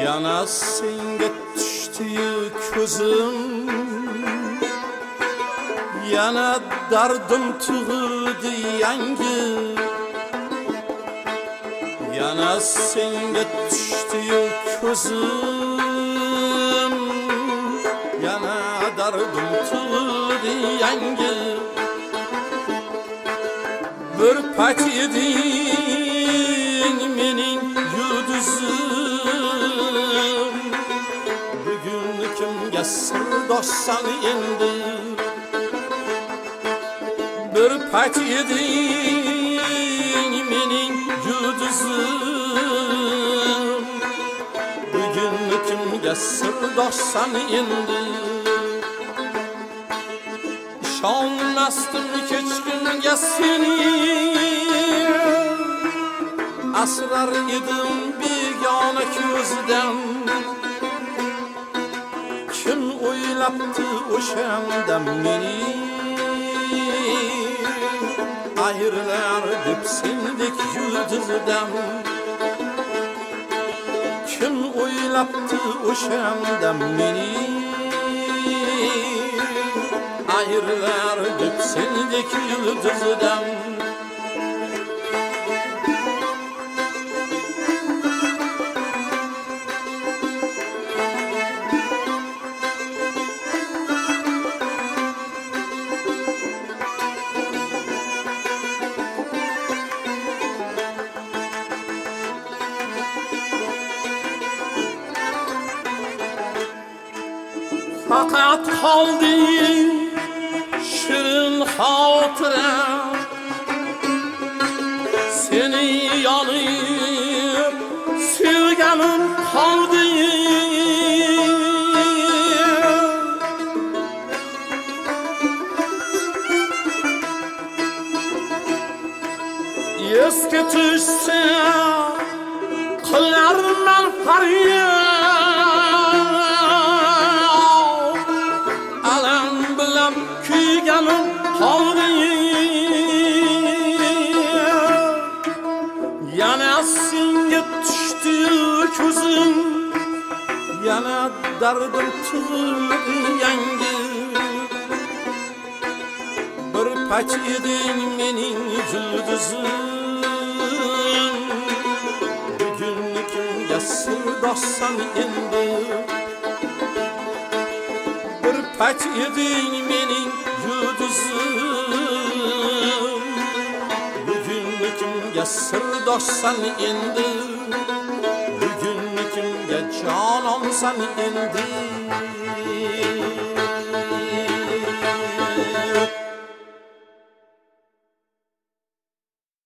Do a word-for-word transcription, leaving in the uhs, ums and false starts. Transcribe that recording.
Yana senga tushdi ko'zim, yana dardim tug'ildi yangi. Yana senga tushdi ko'zim, yana dardim tug'ildi yangi. Bir pat eding mening yulduzim, bugun kimga sirdoshsan endi. Bir pat eding mening yulduzim, bugun kimga sirdoshsan endi. İşonmasdim kechqurunga seni, asrar edim begona ko'zdan. Kim o'ylabdi o'shanda meni, ayirlar deb sendek yulduzdan. Kim o'ylabdi o'shanda meni, ayirlar deb sendek yulduzdan. Fakat kaldı şirin hatıra, seni yanıp sevgenim kaldı. Eski düşse kılarım feryat, kuyganim kaldı. Yana senga tushdi ko'zim, yana dardim tug'ildi yangi. Bir pach eding mening yulduzim, bugun kimga sirdoshsan endi. Bir pach eding mening yulduzim, bugun kimga sirdoshsan endi. Bugun kimga jonomsan endi.